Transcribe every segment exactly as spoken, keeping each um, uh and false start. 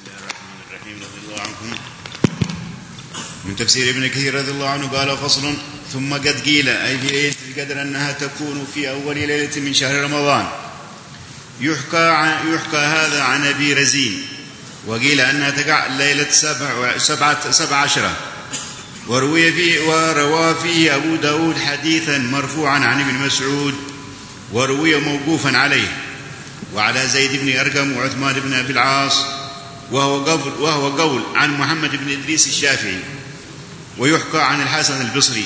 رضي الله عنكم. من تفسير ابن كثير رضي الله عنه قال: فصل. ثم قد قيل أي في ليلة القدر أنها تكون في أول ليلة من شهر رمضان. يحكى, يحكى هذا عن أبي رزين، وقيل أنها تقع ليلة سبع, سبعة, سبع عشرة. وروي فيه وروى فيه أبو داود حديثا مرفوعا عن ابن مسعود، وروي موقوفا عليه وعلى زيد بن أرقم وعثمان بن أبي العاص، وهو قول, وهو قول عن محمد بن إدريس الشافعي. ويحكى عن الحسن البصري،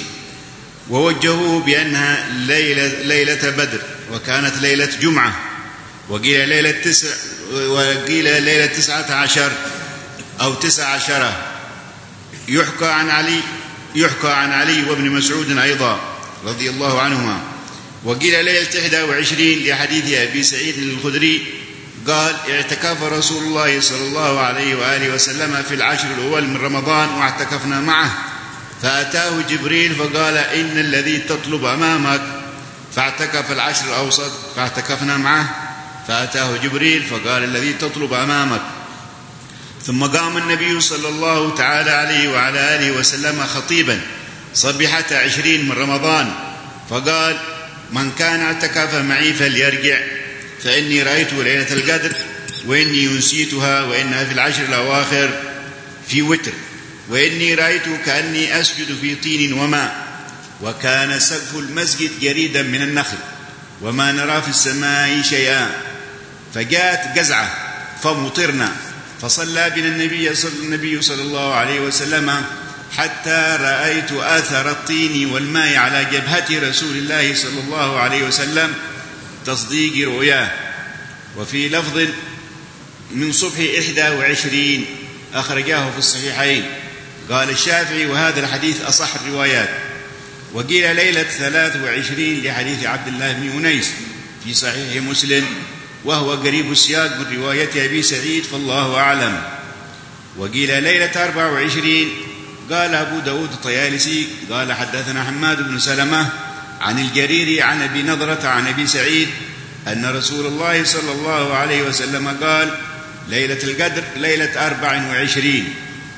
ووجهوه بأنها ليلة, ليلة بدر، وكانت ليلة جمعة. وقيل ليلة تسع وقيل ليلة تسعة عشر أو تسع عشرة. يحكى عن علي يحكى عن علي وابن مسعود أيضا رضي الله عنهما. وقيل ليلة إحدى وعشرين لحديث أبي سعيد الخدري قال: اعتكف رسول الله صلى الله عليه وآله وسلم في العشر الأول من رمضان واعتكفنا معه، فأتاه جبريل فقال: إن الذي تطلب أمامك. فاعتكف العشر الأوسط فاعتكفنا معه، فأتاه جبريل فقال: الذي تطلب أمامك. ثم قام النبي صلى الله تعالى عليه وعلى آله وسلم خطيبا صبيحة عشرين من رمضان، فقال: من كان اعتكف معي فليرجع، فإني رأيت ليلة القدر وإني نسيتها، وإنها في العشر الأواخر في وتر، وإني رأيت كأني أسجد في طين وماء، وكان سقف المسجد جريدا من النخل، وما نرى في السماء شيئا. فجاءت قزعة فمطرنا، فصلى بنا النبي صلى, النبي صلى الله عليه وسلم حتى رأيت آثر الطين والماء على جبهة رسول الله صلى الله عليه وسلم تصديق رؤياه. وفي لفظ: من صبح إحدى وعشرين، أخرجاه في الصحيحين. قال الشافعي: وهذا الحديث أصح الروايات. وقيل ليلة ثلاث وعشرين لحديث عبد الله بن أنيس في صحيح مسلم، وهو قريب السياق من رواية أبي سعيد، فالله أعلم. وقيل ليلة أربع وعشرين. قال أبو داود الطيالسي قال: حدثنا حماد بن سلمة عن الجريري عن أبي نضرة عن أبي سعيد أن رسول الله صلى الله عليه وسلم قال: ليلة القدر ليلة أربع وعشرين.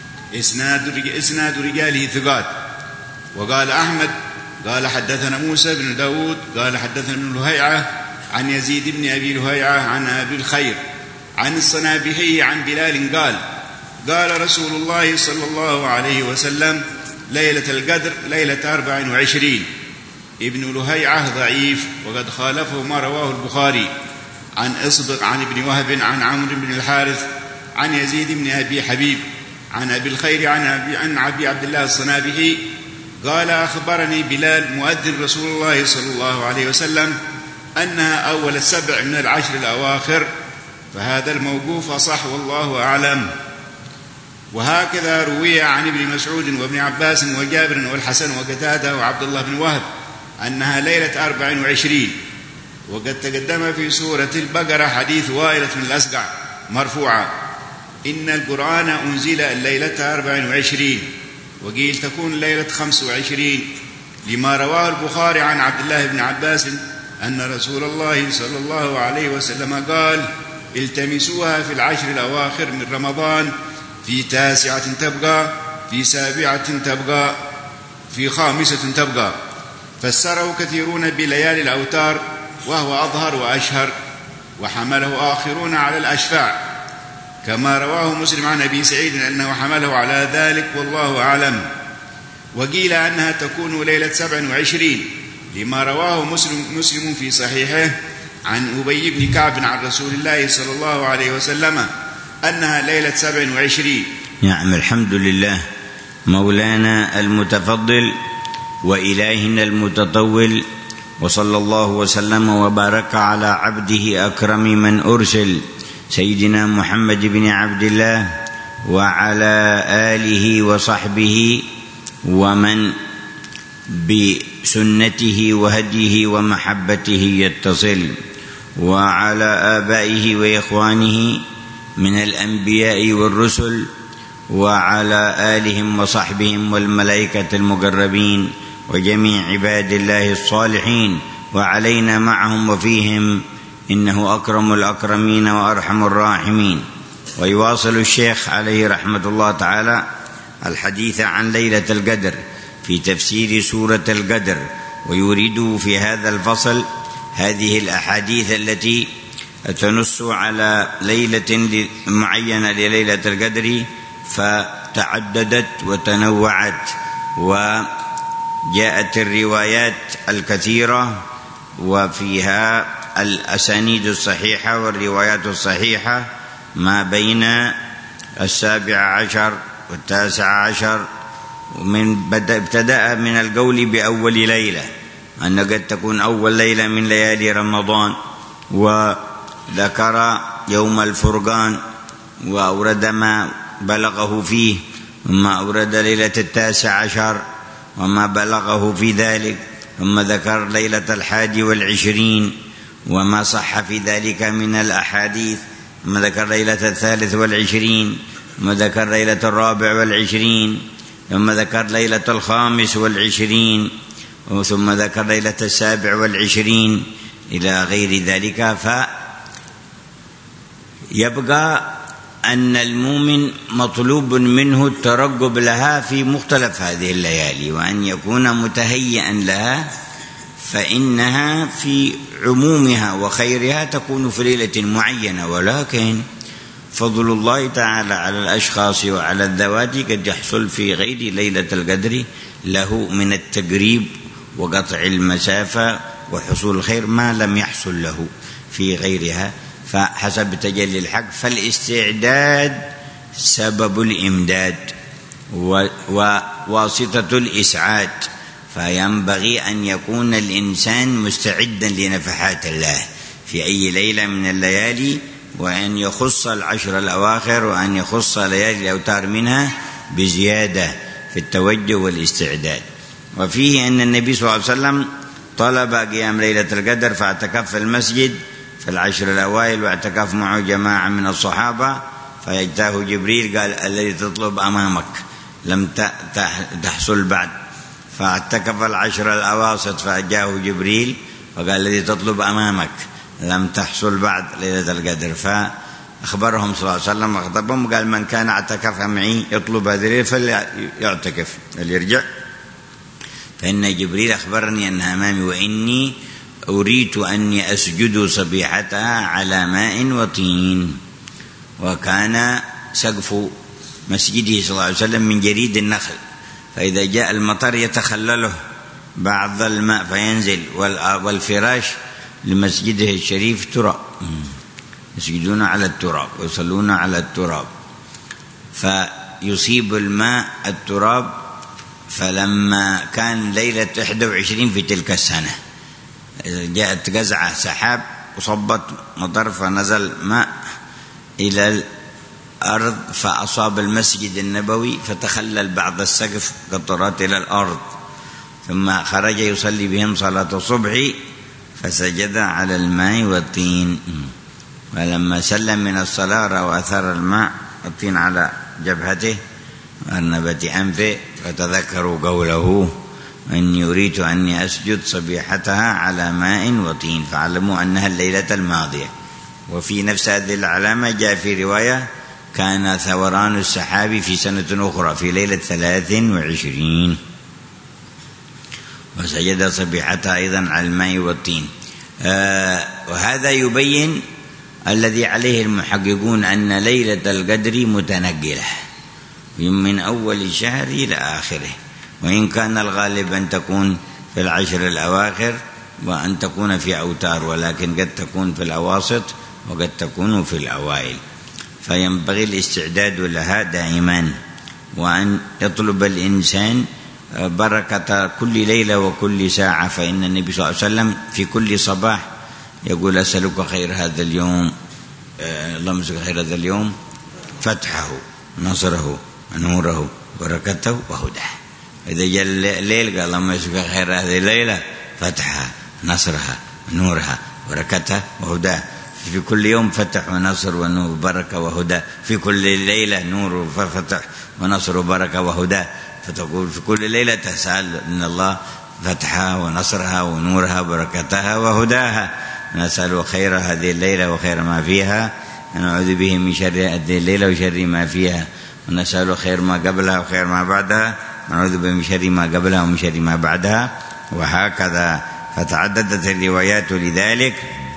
إسناد, إسناد رجاله ثقات. وقال أحمد قال: حدثنا موسى بن داود قال: حدثنا ابن لهيعة عن يزيد بن أبي لهيعة عن أبي الخير عن الصنابحي عن بلال قال: قال رسول الله صلى الله عليه وسلم: ليلة القدر ليلة أربع وعشرين. ابن لهيعة ضعيف، وقد خالفه ما رواه البخاري عن إصبغ عن ابن وهب عن عمرو بن الحارث عن يزيد بن أبي حبيب عن أبي الخير عن أبي, عن أبي عبد الله الصنابحي قال: أخبرني بلال مؤذن رسول الله صلى الله عليه وسلم أنها أول السبع من العشر الأواخر. فهذا الموقوف أصح والله أعلم. وهكذا روي عن ابن مسعود وابن عباس وجابر والحسن وقتادة وعبد الله بن وهب أنها ليلة أربع وعشرين. وقد تقدم في سورة البقرة حديث وائلة بن الأسقع مرفوعا: إن القرآن أنزل الليلة أربع وعشرين. وقيل تكون ليلة خمس وعشرين لما رواه البخاري عن عبد الله بن عباس أن رسول الله صلى الله عليه وسلم قال: التمسوها في العشر الأواخر من رمضان، في تاسعة تبقى، في سابعة تبقى، في خامسة تبقى. فسره كثيرون بليالي الأوتار، وهو أظهر وأشهر، وحمله آخرون على الأشفاع، كما رواه مسلم عن أبي سعيد أنه حمله على ذلك، والله أعلم. وقيل أنها تكون ليلة سبع وعشرين لما رواه مسلم, مسلم في صحيحه عن أبي بن كعب عن رسول الله صلى الله عليه وسلم أنها ليلة سبع وعشرين. نعم، الحمد لله مولانا المتفضل وإلهنا المتطول، وصلى الله وسلم وبارك على عبده أكرم من أرسل سيدنا محمد بن عبد الله وعلى آله وصحبه ومن بسنته وهديه ومحبته يتصل، وعلى آبائه وإخوانه من الأنبياء والرسل، وعلى آلهم وصحبهم والملائكة المقربين وجميع عباد الله الصالحين، وعلينا معهم وفيهم، إنه أكرم الأكرمين وأرحم الراحمين. ويواصل الشيخ عليه رحمة الله تعالى الحديث عن ليلة القدر في تفسير سورة القدر، ويريد في هذا الفصل هذه الأحاديث التي تنص على ليلة معينة لليلة القدر، فتعددت وتنوعت، وجاءت الروايات الكثيرة وفيها الأسانيد الصحيحة والروايات الصحيحة ما بين السابع عشر والتاسع عشر، ومن ابتدأ من القول بأول ليلة أن قد تكون أول ليلة من ليالي رمضان، وذكر يوم الفرقان وأورد ما بلغه فيه، ثم أورد ليلة التاسع عشر وما بلغه في ذلك، ثم ذكر ليلة الحادي والعشرين وما صح في ذلك من الأحاديث، ثم ذكر ليلة الثالث والعشرين، ثم ذكر ليلة الرابع والعشرين، ثم ذكر ليلة الخامس والعشرين، ثم ذكر ليلة السابع والعشرين إلى غير ذلك. فيبقى أن المؤمن مطلوب منه الترقب لها في مختلف هذه الليالي، وأن يكون متهيئا لها، فإنها في عمومها وخيرها تكون في ليلة معينة، ولكن فضل الله تعالى على الأشخاص وعلى الذوات قد يحصل في غير ليلة القدر له من التقريب وقطع المسافة وحصول الخير ما لم يحصل له في غيرها، فحسب تجلي الحق. فالاستعداد سبب الإمداد وواسطة الإسعاد، فينبغي أن يكون الإنسان مستعدا لنفحات الله في أي ليلة من الليالي، وأن يخص العشر الأواخر وأن يخص ليالي الأوتار منها بزيادة في التوجه والاستعداد. وفيه أن النبي صلى الله عليه وسلم طلب قيام ليلة القدر فاعتكف في المسجد في العشر الأوائل، واعتكف معه جماعة من الصحابة، فيجتاه جبريل قال الذي تطلب أمامك لم تحصل بعد، فاعتكف العشر الأواسط فأجاه جبريل فقال الذي تطلب أمامك لم تحصل بعد ليلة القدر، فأخبرهم صلى الله عليه وسلم وخطبهم وقال من كان اعتكف معي يطلب هذه الليلة فليعتكف فليرجع، فإن جبريل أخبرني أنها أمامي وإني أريد أني أسجد صبيحتها على ماء وطين. وكان سقف مسجده صلى الله عليه وسلم من جريد النخل، فإذا جاء المطر يتخلله بعض الماء فينزل، والفراش لمسجده الشريف تراب، يسجدون على التراب ويصلون على التراب، فيصيب الماء التراب. فلما كان ليلة إحدى وعشرين في تلك السنة جاءت قزعة سحاب وصبت مطر، فنزل ماء إلى الأرض فأصاب المسجد النبوي، فتخلل بعض السقف قطرات إلى الأرض، ثم خرج يصلي بهم صلاة الصبح فسجد على الماء والطين، ولما سلم من الصلاة رأى أثر الماء الطين على جبهته وأرنبة أنفه، فتذكروا قوله إني أريد أني أسجد صبيحتها على ماء وطين، فعلموا أنها الليلة الماضية. وفي نفس هذه العلامة جاء في رواية كان ثوران السحاب في سنة أخرى في ليلة ثلاث وعشرين، وسجد صبيحتها أيضا على الماء والطين. آه وهذا يبين الذي عليه المحققون أن ليلة القدر متنقلة من أول الشهر إلى آخره، وإن كان الغالب أن تكون في العشر الأواخر وأن تكون في أوتار، ولكن قد تكون في الأواسط وقد تكون في الأوائل، فينبغي الاستعداد لها دائما، وأن يطلب الإنسان بركة كل ليلة وكل ساعة. فإن النبي صلى الله عليه وسلم في كل صباح يقول أسألك خير هذا اليوم، اللهم اسألك خير هذا اليوم، فتحه نصره نوره بركته وهداه. إذا جاء الليل قال اللهم اسألك خير هذه الليلة، فتحها نصرها نورها بركتها وهداه. في كل يوم فتح ونصر ونور بركة وهدى، في كل ليلة نور وفتح ونصر وبركة وهدى، فتقول في كل ليلة تسأل من الله فتحها ونصرها ونورها وبركتها وهداها. نسأل خير هذه الليلة وخير ما فيها، نعوذ به من شر هذه الليلة وشر ما فيها، ونسأل خير ما قبلها وخير ما بعدها، ونعوذ به من شر ما قبلها ومن شر ما بعدها، وهكذا. فتعددت الروايات لذلك.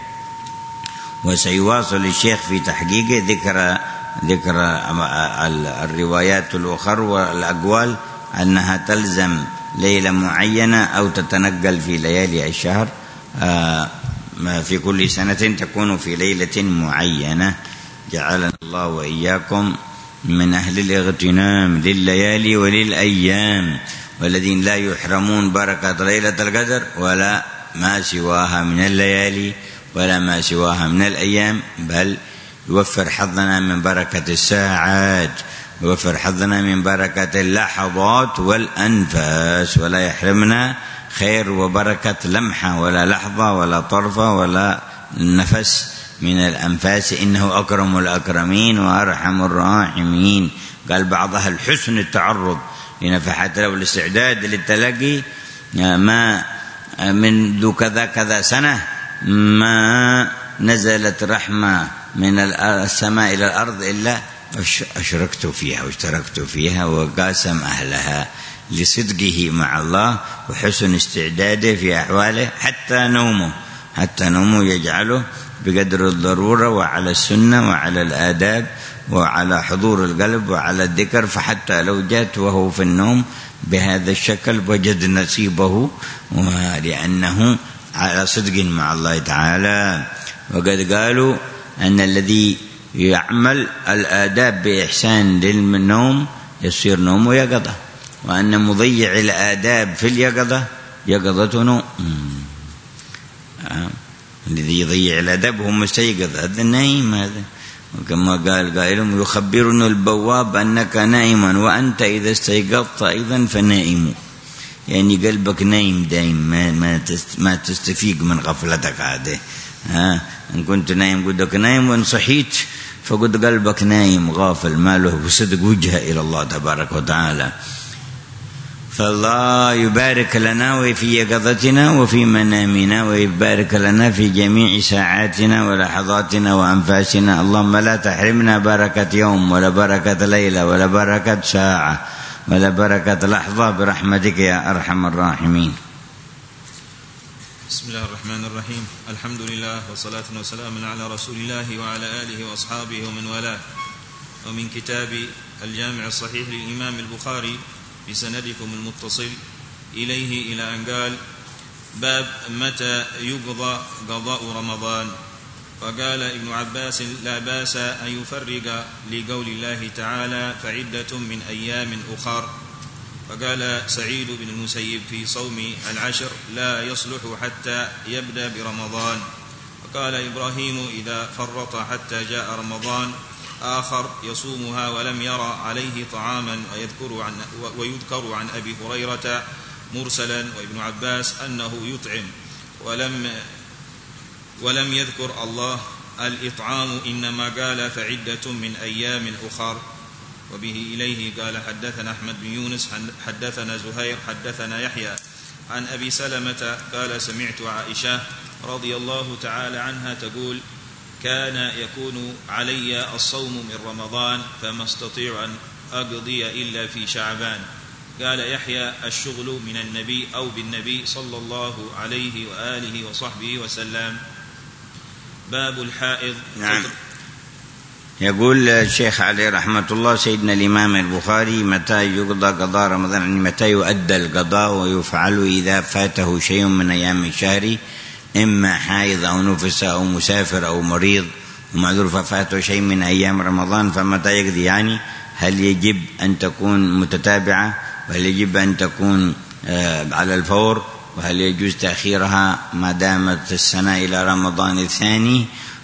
وسيواصل الشيخ في تحقيقه ذكر ذكر الروايات الأخرى والأقوال أنها تلزم ليلة معينة أو تتنقل في ليالي الشهر في كل سنة تكون في ليلة معينة. جعلنا الله وإياكم من أهل الاغتنام لليالي وللأيام، والذين لا يحرمون بركة ليلة القدر ولا ما سواها من الليالي ولا ما سواها من الأيام، بل يوفر حظنا من بركة الساعات، يوفر حظنا من بركة اللحظات والأنفاس، ولا يحرمنا خير وبركة لمحة ولا لحظة ولا طرفة ولا نفس من الأنفاس، إنه أكرم الأكرمين وأرحم الراحمين. قال بعضها الحسن التعرض لنفحات الله والاستعداد للتلقي، ما منذ كذا كذا سنة ما نزلت رحمة من السماء إلى الأرض إلا أشركت فيها واشتركت فيها وقاسم أهلها لصدقه مع الله وحسن استعداده في أحواله، حتى نومه حتى نومه يجعله بقدر الضرورة وعلى السنة وعلى الآداب وعلى حضور القلب وعلى الذكر، فحتى لو جات وهو في النوم بهذا الشكل وجد نصيبه، لأنه على صدق مع الله تعالى. وقد قالوا أن الذي يعمل الآداب بإحسان للنوم يصير نومه يقظة، وأن مضيع الآداب في اليقظة يقظته نوم. الذي يضيع الأدب هو مستيقظ، هذا النايم هذا. وكما قال قائلهم يخبرنا البواب أنك نائما وأنت إذا استيقظت أيضا فنائم، يعني قلبك نايم دائم، ما ما تستفيق من غفلتك هذه. ها إن كنت نايم قدك نايم، وإن صحيت فقد قلبك نايم غافل ما له صدق وجهه إلى الله تبارك وتعالى. فالله يبارك لنا وفي يقظتنا وفي منامنا، ويبارك لنا في جميع ساعاتنا ولحظاتنا وأنفاسنا. اللهم لا تحرمنا بركة يوم ولا بركة ليلة ولا بركة ساعة ولا بركة لحظة برحمتك يا أرحم الراحمين. بسم الله الرحمن الرحيم. الحمد لله والصلاة والسلام على رسول الله وعلى آله وأصحابه ومن والاه. ومن كتاب الجامع الصحيح للإمام البخاري بسندكم المتصل إليه إلى أن قال: باب متى يقضى قضاء رمضان. وقال ابن عباس: لا بأس أن يفرق لقول الله تعالى: فعدة من أيام أخر. وقال سعيد بن المسيب في صوم العشر: لا يصلح حتى يبدأ برمضان. وقال إبراهيم: إذا فرط حتى جاء رمضان آخر يصومها ولم يرى عليه طعاما. ويذكر عن, ويذكر عن أبي هريرة مرسلا وابن عباس أنه يطعم ولم, ولم يذكر الله الإطعام، إنما قال فعدة من أيام أخر. وبه إليه قال: حدثنا أحمد بن يونس حدثنا زهير حدثنا يحيى عن أبي سلمة قال: سمعت عائشة رضي الله تعالى عنها تقول: كان يكون علي الصوم من رمضان فما استطيع أن أقضي إلا في شعبان. قال يحيى: الشغل من النبي أو بالنبي صلى الله عليه وآله وصحبه وسلم. باب الحائض. نعم. يقول الشيخ عليه رحمة الله: سيدنا الإمام البخاري متى يقضى قضاء رمضان، يعني متى يؤدى القضاء ويفعل إذا فاته شيء من أيام الشهر، إما حائض أو نفس أو مسافر أو مريض ومعذور ففاته شيء من أيام رمضان، فمتى يقضي؟ يعني هل يجب أن تكون متتابعة، وهل يجب أن تكون على الفور، وهل يجوز تأخيرها ما دامت السنة إلى رمضان الثاني؟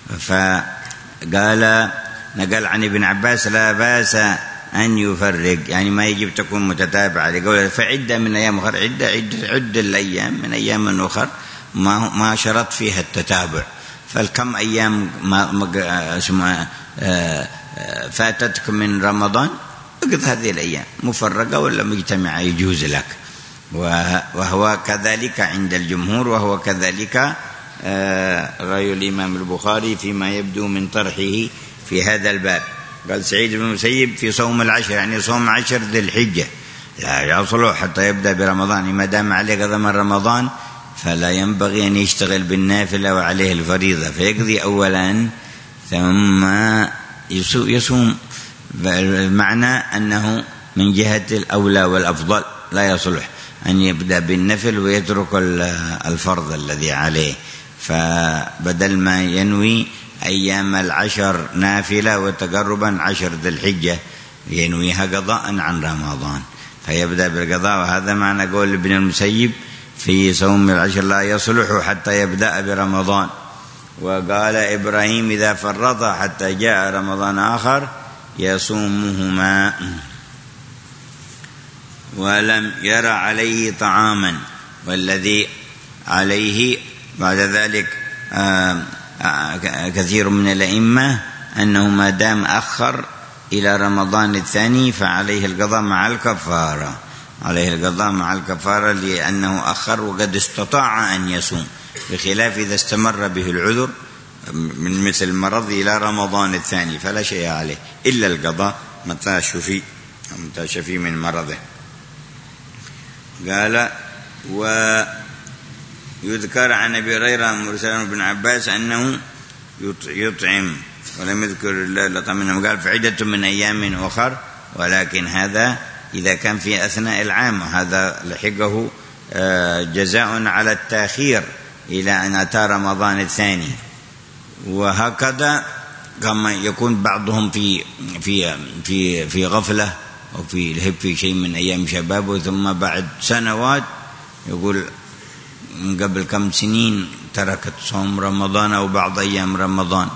فقال نقل عن ابن عباس: لا بأس أن يفرق، يعني ما يجب تكون متتابعة، لقوله فعدة من أيام أخر. عدة عدة عد الأيام من أيام أخر، ما ما شرط فيها التتابع. فالكم أيام ما فاتتك من رمضان اقض هذه الأيام مفرقة ولا مجتمعة يجوز لك. وهو كذلك عند الجمهور، وهو كذلك رأي الإمام البخاري فيما يبدو من طرحه في هذا الباب. قال سعيد بن المسيب في صوم العشر، يعني صوم عشر ذي الحجة لا يصلح حتى يبدأ برمضان، ما دام عليه قضاء من رمضان فلا ينبغي أن يشتغل بالنافلة وعليه الفريضة، فيقضي أولا ثم يصوم. المعنى أنه من جهة الأولى والأفضل لا يصلح أن يبدأ بالنفل ويترك الفرض الذي عليه، فبدل ما ينوي أيام العشر نافلة وتقربا عشر ذي الحجة ينويها قضاء عن رمضان فيبدأ بالقضاء. وهذا معنى قول ابن المسيب في صوم العشر لا يصلح حتى يبدأ برمضان. وقال إبراهيم إذا فرط حتى جاء رمضان آخر يصومهما ولم يرى عليه طعاما، والذي عليه بعد ذلك آآ آآ كثير من الأئمة أنه ما دام أخر إلى رمضان الثاني فعليه القضاء مع الكفارة، عليه القضاء مع الكفارة لأنه أخر وقد استطاع أن يصوم، بخلاف إذا استمر به العذر من مثل المرض إلى رمضان الثاني فلا شيء عليه إلا القضاء متى شفي متى شفي من مرضه. قال ويذكر عن أبي هريرة مرسل بن عباس أنه يطعم ولم يذكر الله لطعمنا، قال فعدة من أيام أخر، ولكن هذا إذا كان في أثناء العام، هذا لحقه جزاء على التأخير إلى أن أتى رمضان الثاني. وهكذا كما يكون بعضهم في في في في غفلة أو في لهب في شيء من أيام شبابه، ثم بعد سنوات يقول من قبل كم سنين تركت صوم رمضان أو بعض أيام رمضان.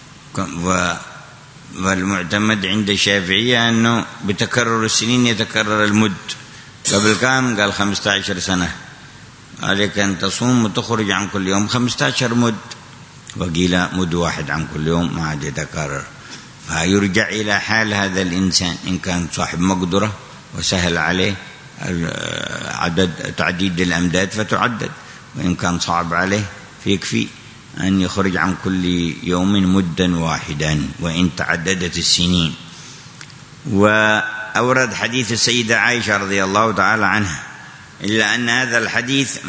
والمعتمد عند الشافعية أنه بتكرر السنين يتكرر المد. قبل كام؟ قال خمسة عشر سنة، عليك أن تصوم وتخرج عن كل يوم خمسة عشر مد، وقيل مد واحد عن كل يوم ما عاد يتكرر. فيرجع إلى حال هذا الإنسان، إن كان صاحب مقدرة وسهل عليه عدد تعديد الأمداد فتعدد، وإن كان صعب عليه فيكفي أن يخرج عن كل يوم مدا واحدا وإن تعددت السنين. وأورد حديث السيدة عائشة رضي الله تعالى عنها، إلا أن هذا الحديث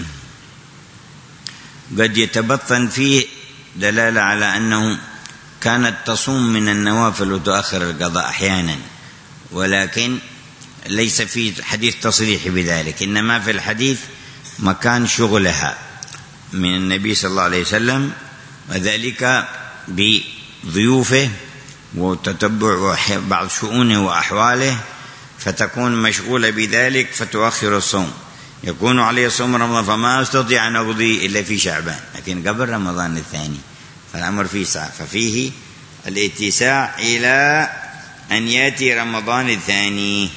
قد يتبطن فيه دلالة على أنه كانت تصوم من النوافل وتؤخر القضاء أحيانا، ولكن ليس في حديث تصريح بذلك، إنما في الحديث مكان شغلها من النبي صلى الله عليه وسلم، وذلك بضيوفه وتتبع بعض شؤونه وأحواله، فتكون مشغولة بذلك فتؤخر الصوم. يكون عليه صوم رمضان فما أستطيع أن أقضي إلا في شعبان، لكن قبل رمضان الثاني فالأمر فيه ساعة، ففيه الاتساع إلى أن يأتي رمضان الثاني.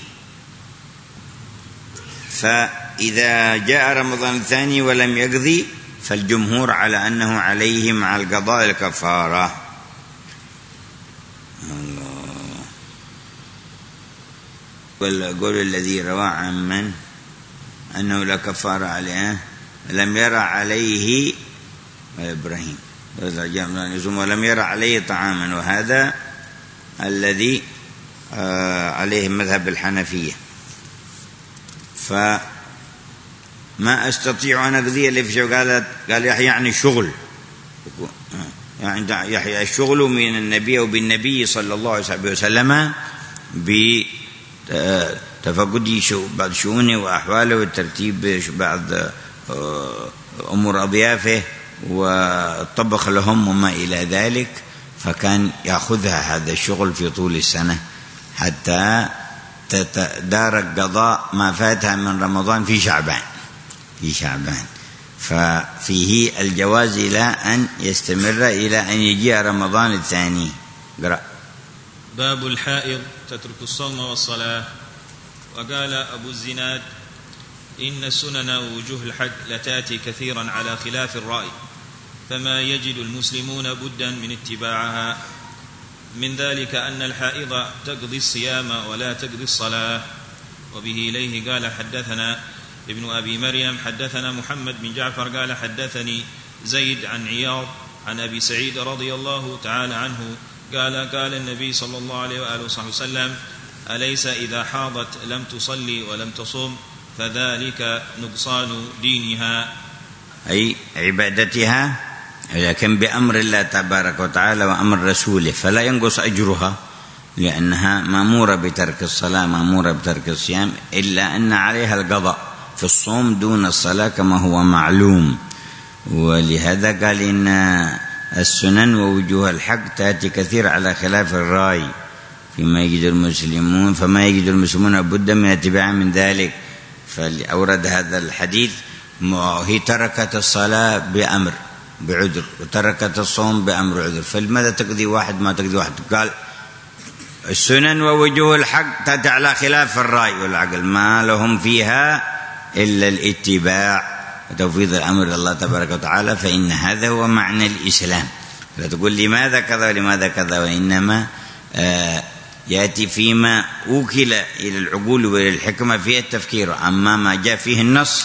فإذا جاء رمضان الثاني ولم يقضي فالجمهور على أنه عليه مع القضاء الكفارة. والقول الذي روى عن من أنه لا كفارة عليه لم يرى عليه إبراهيم ولم يرى عليه طعاما، وهذا الذي عليه مذهب الحنفية. فما أستطيع أن أقضي اللي في شغل، قال قال يحيى يعني الشغل، يعني يحيى الشغل من النبي وبالنبي صلى الله عليه وسلم بتفقد بعض شؤونه وأحواله والترتيب بعض أمور أضيافه والطبخ لهم وما إلى ذلك، فكان يأخذها هذا الشغل في طول السنة حتى تتدارك قضاء ما فاتها من رمضان في شعبان في شعبان ففيه الجواز إلى أن يستمر إلى أن يجي رمضان الثاني. قرأ. باب الحائض تترك الصوم والصلاة. وقال أبو الزناد إن سنن وجوه الحج لتأتي كثيرا على خلاف الرأي، فما يجد المسلمون بدا من اتباعها. من ذلك أن الحائض تقضي الصيام ولا تقضي الصلاة. وبه إليه قال حدثنا ابن أبي مريم حدثنا محمد بن جعفر قال حدثني زيد عن عياض عن أبي سعيد رضي الله تعالى عنه قال قال النبي صلى الله عليه وآله وصحبه وسلم: أليس إذا حاضت لم تصلي ولم تصم فذلك نقصان دينها، أي عبادتها، لكن بأمر الله تبارك وتعالى وأمر رسوله، فلا ينقص أجرها لأنها مأمورة بترك الصلاة، مأمورة بترك الصيام، إلا أن عليها القضاء في الصوم دون الصلاة كما هو معلوم. ولهذا قال إن السنن ووجوه الحق تأتي كثير على خلاف الرأي فيما يجد المسلمون، فما يجد المسلمون بد من اتباع من ذلك. فأورد هذا الحديث: هي تركت الصلاة بأمر بعذر وتركت الصوم بأمر عذر، فلماذا تقضي واحد ما تقضي واحد؟ قال السنن ووجوه الحق تأتي على خلاف الرأي والعقل، ما لهم فيها إلا الاتباع وتفويض الأمر لله تبارك وتعالى، فإن هذا هو معنى الإسلام. لا تقول لماذا كذا ولماذا كذا، وإنما آه يأتي فيما أوكل إلى العقول وإلى الحكمة فيه التفكير، أما ما جاء فيه النص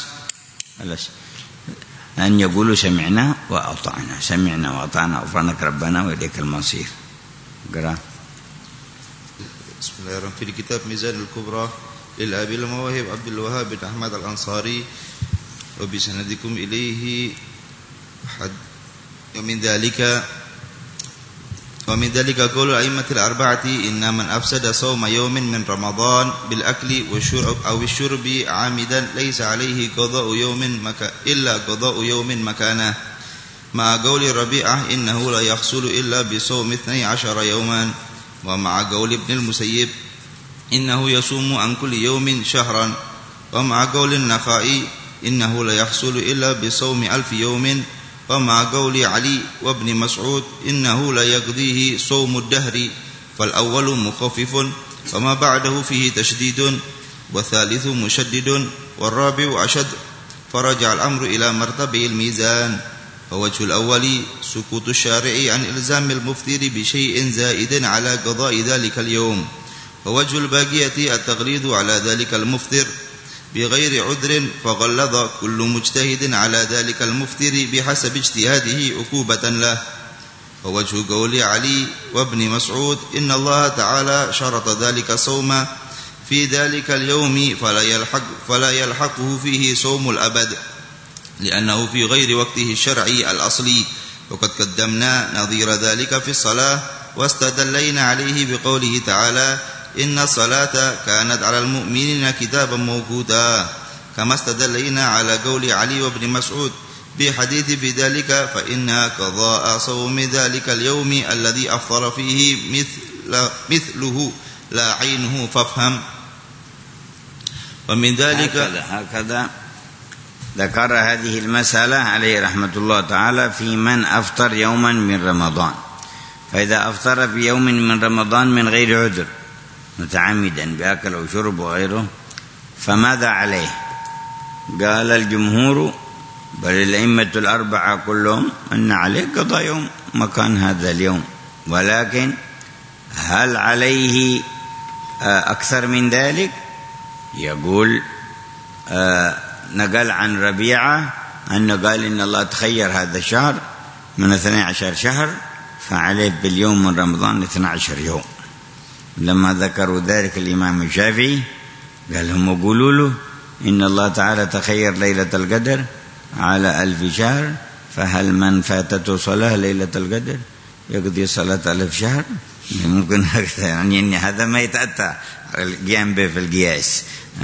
أن يقولوا سمعنا وأطعنا، سمعنا وأطعنا غفرانك ربنا وإليك المصير. قرأ. بسم الله الرحمن الرحيم. في كتاب ميزان الكبرى للأبي المواهب عبد الوهاب بن أحمد الأنصاري وبسندكم إليه حد. ومن ذلك ومن ذلك قول الأئمة الأربعة: إن من أفسد صوم يوم من رمضان بالأكل والشرب أو الشرب عامدا ليس عليه قضاء يوم مكا إلا قضاء يوم مكانه، مع قول الربيعة: إنه لا يحصل إلا بصوم اثني عشر يوما، ومع قول ابن المسيب: إنه يصوم عن كل يوم شهرا، ومع قول النخعي: إنه لا يحصل إلا بصوم ألف يوم، ومع قول علي وابن مسعود: إنه لا يقضيه صوم الدهر، فالأول مخفف وما بعده فيه تشديد، والثالث مشدد، والرابع أشد، فرجع الأمر إلى مرتبة الميزان. فوجه الأول سكوت الشارع عن إلزام المفطر بشيء زائد على قضاء ذلك اليوم، ووجه الباقية التغليظ على ذلك المفطر بغير عذر، فغلظ كل مجتهد على ذلك المفطر بحسب اجتهاده عقوبة له. ووجه قول علي وابن مسعود: إن الله تعالى شرط ذلك صوم في ذلك اليوم فلا يلحق فلا يلحقه فيه صوم الأبد، لأنه في غير وقته الشرعي الأصلي، وقد قدمنا نظير ذلك في الصلاة، واستدلينا عليه بقوله تعالى: إن الصلاة كانت على المؤمنين كتابا موقوتا، كما استدلينا على قول علي وابن مسعود بحديث بذلك: فإن قضاء صوم ذلك اليوم الذي أفطر فيه مثل مثله لا عينه فافهم. ومن ذلك هكذا, هكذا ذكر هذه المسألة عليه رحمة الله تعالى في من أفطر يوما من رمضان. فإذا أفطر في يوم من رمضان من غير عذر متعمدا بأكل أو شرب وغيره فماذا عليه؟ قال الجمهور بل الأئمة الأربعة كلهم أن عليه قضاء يوم مكان هذا اليوم، ولكن هل عليه أكثر من ذلك؟ يقول نقل عن ربيعة أنه قال إن الله تخير هذا الشهر من اثني عشر شهر فعليه باليوم من رمضان اثني عشر يوم. لما ذكروا ذلك الإمام الشافعي قال هم قولوا له إن الله تعالى تخير ليلة القدر على ألف شهر، فهل من فاتته صلاة ليلة القدر يقضي صلاة ألف شهر؟ ممكن يعني إن هذا ما يتأتى القيام به في القياس.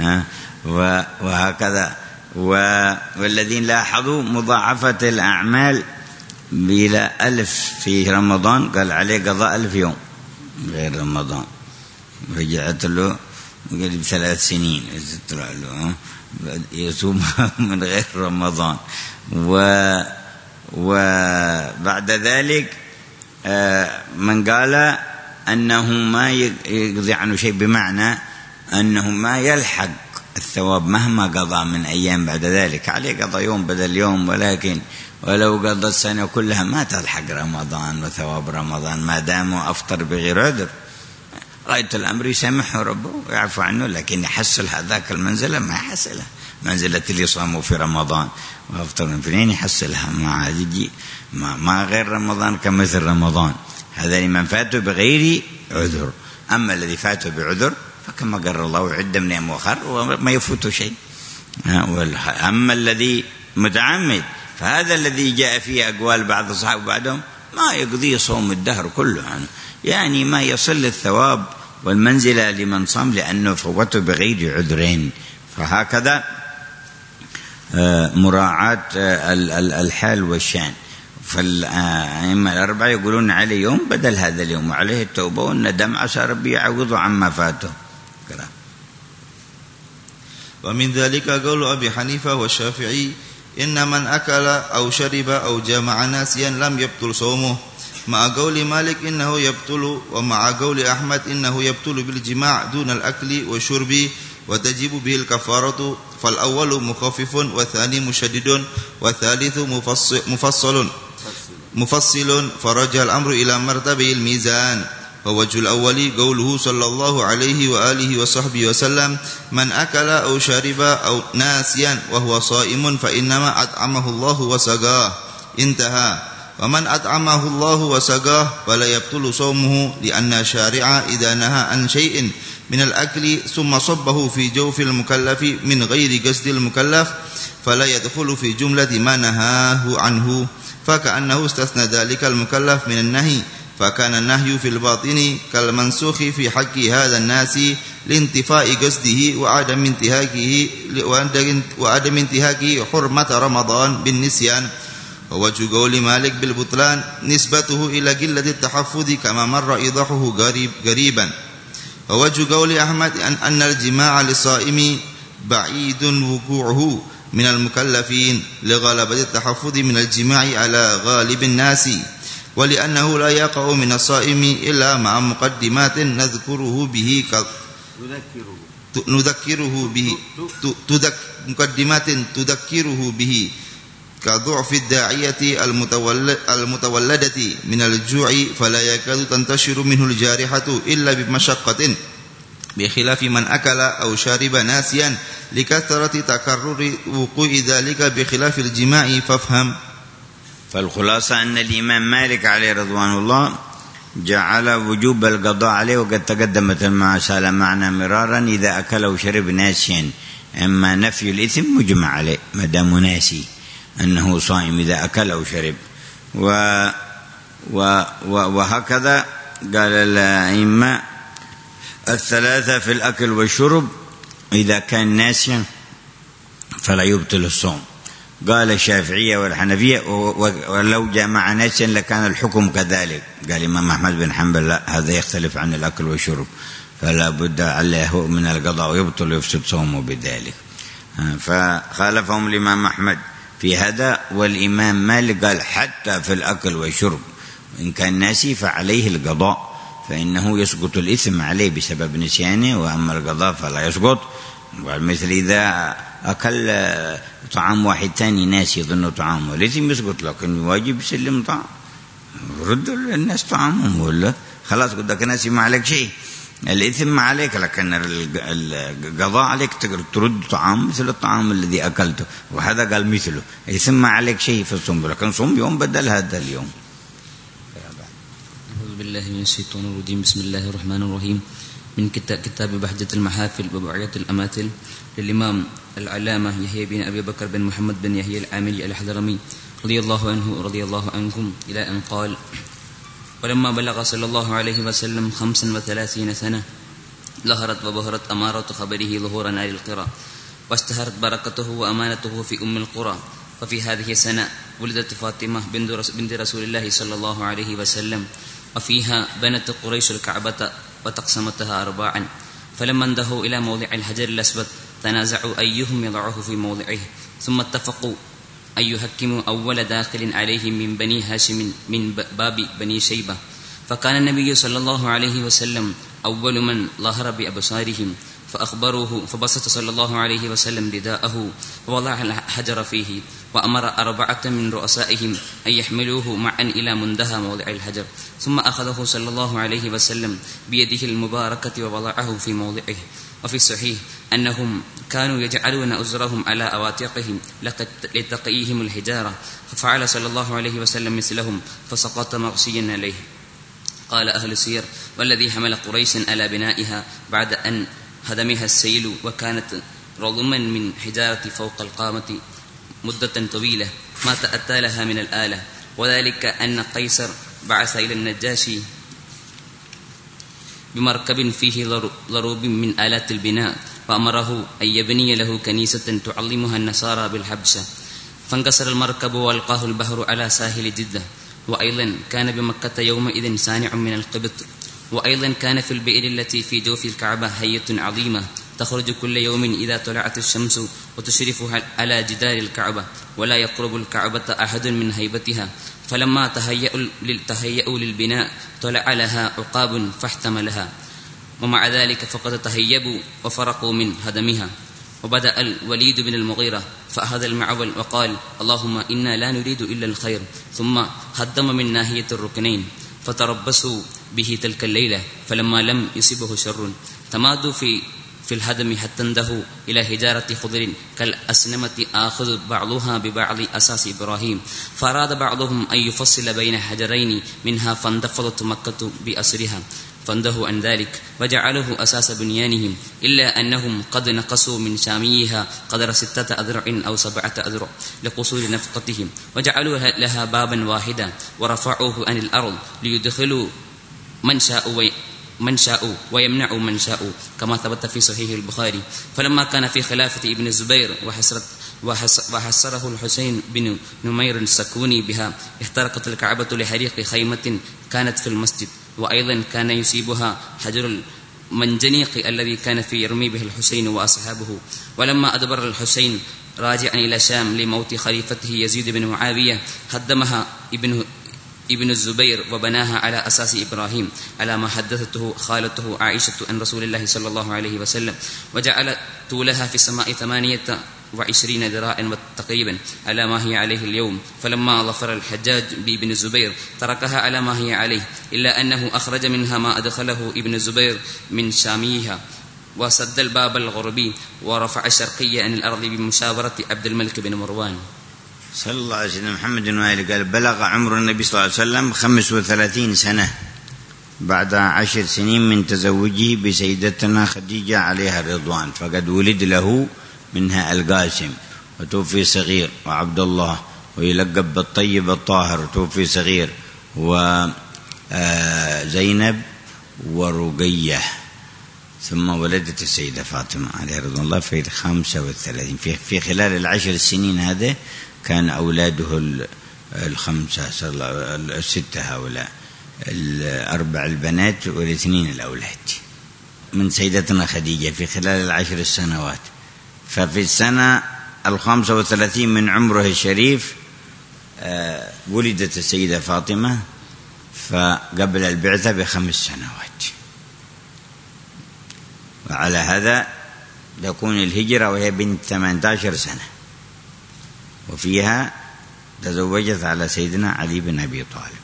وهكذا والذين لاحظوا مضاعفة الأعمال بلا ألف في رمضان قال عليه قضاء ألف يوم غير رمضان، رجعت له قريب ثلاث سنين له يصوم من غير رمضان. و وبعد ذلك من قال أنه ما يقضي عنه شيء، بمعنى أنه ما يلحق الثواب مهما قضى من أيام بعد ذلك، عليه قضى يوم بدل يوم، ولكن ولو قضى السنة كلها ما تلحق رمضان وثواب رمضان ما دام أفطر بغير عذر. غاية الأمر يسامحه ربه ويعفو عنه، لكن يحصل هذاك المنزلة ما يحصلها، منزلة اللي صاموا في رمضان وأفطروا فين يحصلها؟ ما عادي ما, ما غير رمضان كمثل رمضان. هذا لمن فاته بغير عذر. أما الذي فاته بعذر فكما قال الله عدة من أيام وخر وما يفوته شيء. أما الذي متعمد فهذا الذي جاء فيه أقوال بعض الصحابة بعدهم ما يقضي صوم الدهر كله عنه، يعني ما يصل الثواب والمنزلة لمن صام لأنه فوته بغير عذرين. فهكذا مراعاة الحال والشان. فالأئمة الأربعة يقولون عليه يوم بدل هذا اليوم وعليه التوبة والندم عسى ربي يعوض عما فاته. ومن ذلك قول أبي حنيفة والشافعي إن من أكل أو شرب أو جامع ناسيا لم يبطل صومه، مع قول مالك إنه يبطل، ومع قول أحمد إنه يبطل بالجماع دون الأكل والشرب وتجب به الكفارة. فالأول مخفف والثاني مشدد والثالث مفصل مفصل, مفصل فرجع الأمر إلى مرتبة الميزان. ووجه الأول قوله صلى الله عليه وآله وصحبه وسلم من أكل أو شرب أو ناسيا وهو صائم فإنما أطعمه الله وسقاه، انتهى. ومن أطعمه الله وسقاه فلا يبطل صومه، لأن الشارع إذا نهى عن شيء من الأكل ثم صبه في جوف المكلف من غير قصد المكلف فلا يدخل في جملة ما نهاه عنه، فكأنه استثنى ذلك المكلف من النهي، فكان النهي في الباطن كالمنسوخ في حق هذا الناس لانتفاء قصده وعدم انتهاكه وعدم انتهاكه حرمة رمضان بالنسيان. ووجه قول مالك بالبطلان نسبته إلى قلة التحفظ كما مر إيضاحه قريب قريبا. ووجه قول أحمد أن, أن الجماع للصائم بعيد وقوعه من المكلفين لغلبة التحفظ من الجماع على غالب الناس، ولأنه لا يقع من الصائم إلا مع مقدمات نذكره به ك... نذكره به تذك... مقدمات تذكره به كضعف الداعية المتولد المتولدة من الجوع فلا يكاد تنتشر منه الجارحة إلا بمشقة، بخلاف من أكل أو شرب ناسيا لكثرة تكرر وقوع ذلك بخلاف الجماع. فافهم. فالخلاصة أن الإمام مالك عليه رضوان الله جعل وجوب القضاء عليه، وقد تقدمت المسألة معنا مرارا إذا أكل أو شرب ناسيا. أما نفي الإثم مجمع عليه ما دام ناسي أنه صائم إذا أكل أو شرب. و و وهكذا قال الأئمة الثلاثة في الأكل والشرب إذا كان ناسيا فلا يبطل الصوم. قال الشافعية والحنفية ولو جمع ناسيا لكان الحكم كذلك. قال الإمام أحمد بن حنبل لا، هذا يختلف عن الأكل والشرب فلا بد عليه من القضاء ويبطل ويفسد صومه بذلك. فخالفهم الإمام أحمد في هذا، والإمام مالك قال حتى في الأكل والشرب إن كان ناسي فعليه القضاء، فإنه يسقط الإثم عليه بسبب نسيانه، وأما القضاء فلا يسقط. مثل إذا أكل طعام واحد ثاني ناسي يظن طعامه والإثم يسقط، لكن واجب يسلم طعام رد الناس طعامهم، ولا خلاص قدك ناسي ما عليك شيء، الإثم ما عليك، لكن القضاء عليك ترد طعام مثل الطعام الذي أكلته، وهذا قال مثله الإثم ما عليك شيء في الصوم، لكن صوم يوم بدل هذا اليوم. أعوذ بالله من الشيطان الرجيم. بسم الله الرحمن الرحيم. من كتاب بهجة المحافل وبعية الأماثل للإمام العلامة يحيى بن أبي بكر بن محمد بن يحيى العامري الحضرمي رضي الله عنه رضي الله عنكم إلى أن قال: ولما بلغ صلى الله عليه وسلم خمسا وثلاثين سنة ظهرت وبهرت أمارة خبره ظهور نار القرى، واشتهرت بركته وأمانته في أم القرى. ففي هذه السنة ولدت فاطمة بنت رسول الله صلى الله عليه وسلم، وفيها بنت قريش الكعبة وتقسمتها أرباعا. فلما انتهوا إلى موضع الحجر الأسود تنازعوا أيهم يضعه في موضعه، ثم اتفقوا أن يحكموا أول داخل عليهم من بني هاشم من باب بني شيبة. فكان النبي صلى الله عليه وسلم أول من ظهر بأبصارهم، فأخبروه، فبسط صلى الله عليه وسلم رداءه ووضع الحجر فيه، وأمر أربعة من رؤسائهم أن يحملوه معا إلى منتهى موضع الحجر، ثم أخذه صلى الله عليه وسلم بيده المباركة ووضعه في موضعه. وفي الصحيح أنهم كانوا يجعلون أزرهم على أواتقهم لتقيهم الحجارة، ففعل صلى الله عليه وسلم مثلهم فسقط مغشيا عليه. قال أهل السير: والذي حمل قريش على بنائها بعد أن هدمها السيل وكانت رضما من حجارة فوق القامة مدة طويلة ما تأتى لها من الآلة، وذلك أن قيصر بعث إلى النجاشي بمركب فيه ضروب من آلات البناء، فأمره أن يبني له كنيسة تعلمها النصارى بالحبشة، فانكسر المركب وألقاه البحر على ساحل جدة. وأيضا كان بمكة يومئذ صانع من القبط. وأيضا كان في البئر التي في جوف الكعبة هية عظيمة تخرج كل يوم إذا طلعت الشمس وتشرف على جدار الكعبة، ولا يقرب الكعبة أحد من هيبتها. فلما تهيأوا للبناء طلع لها عقاب فاحتملها، ومع ذلك فقد تهيبوا وفرقوا من هدمها. وبدأ الوليد بن المغيرة فأخذ المعول وقال: اللهم إنا لا نريد إلا الخير، ثم هدم من ناحية الركنين، فتربصوا به تلك الليلة، فلما لم يصبه شر تمادوا في في الهدم حتى انتهوا إلى حجارة خضر كالأسنمة آخذ بعضها ببعض أساس إبراهيم، فأراد بعضهم أن يفصل بين حجرين منها، فاندفضت مكة بأسرها، فانتهوا عن ذلك وجعله أساس بنيانهم، إلا أنهم قد نقصوا من شاميها قدر ستة أذرع أو سبعة أذرع لقصور نفقتهم، وجعلوا لها بابا واحدا ورفعوه عن الأرض ليدخلوا من شاء من شاء ويمنع من شاء، كما ثبت في صحيح البخاري. فلما كان في خلافة ابن الزبير وحسرت وحسره الحسين بن نمير السكوني بها، احترقت الكعبة لحريق خيمة كانت في المسجد. وأيضا كان يصيبها حجر المنجنيق الذي كان في يرمي به الحسين وأصحابه. ولما أدبر الحسين راجعا إلى شام لموت خليفته يزيد بن معاوية، هدمها ابن ابن الزبير وبناها على أساس إبراهيم، على ما حدثته خالته عائشة عن رسول الله صلى الله عليه وسلم، وجعل طولها في السماء ثمانية وعشرين ذراعا تقريبا على ما هي عليه اليوم. فلما ظفر الحجاج بابن الزبير تركها على ما هي عليه، إلا أنه أخرج منها ما أدخله ابن الزبير من شاميها، وسد الباب الغربي ورفع الشرقية عن الأرض بمشاورة عبد الملك بن مروان صلى الله عليه وسلم. محمد بن وائل قال: بلغ عمر النبي صلى الله عليه وسلم خمس وثلاثين سنة بعد عشر سنين من تزوجه بسيدتنا خديجة عليها الرضوان، فقد ولد له منها القاسم وتوفي صغير، وعبد الله ويلقب بالطيب الطاهر توفي صغير، وزينب ورقية، ثم ولدت السيدة فاطمة عليها رضوان الله في خمسة وثلاثين. في خلال العشر سنين هذا كان أولاده الخمسة الستة هؤلاء، الأربع البنات والاثنين الأولاد من سيدتنا خديجة في خلال العشر السنوات. ففي السنة الخامسة وثلاثين من عمره الشريف ولدت السيدة فاطمة، فقبل البعثة بخمس سنوات. وعلى هذا تكون الهجرة وهي بنت ثمانية عشر سنة، وفيها تزوجت على سيدنا علي بن أبي طالب،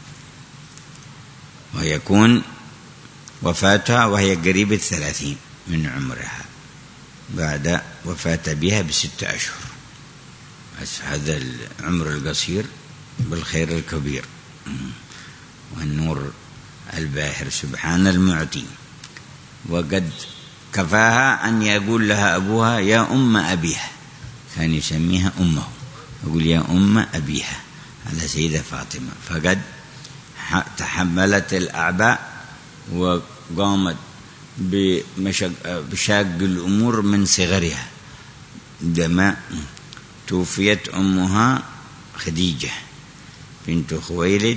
ويكون وفاتها وهي قريبة الثلاثين من عمرها بعد وفاة بها بستة أشهر. هذا العمر القصير بالخير الكبير والنور الباهر سبحان المعطي. وقد كفاها أن يقول لها أبوها يا أم أبيها، كان يسميها أمه، يقول يا أم أبيها على سيدة فاطمة. فقد تحملت الأعباء وقامت بشاق الأمور من صغرها. عندما توفيت أمها خديجة بنت خويلد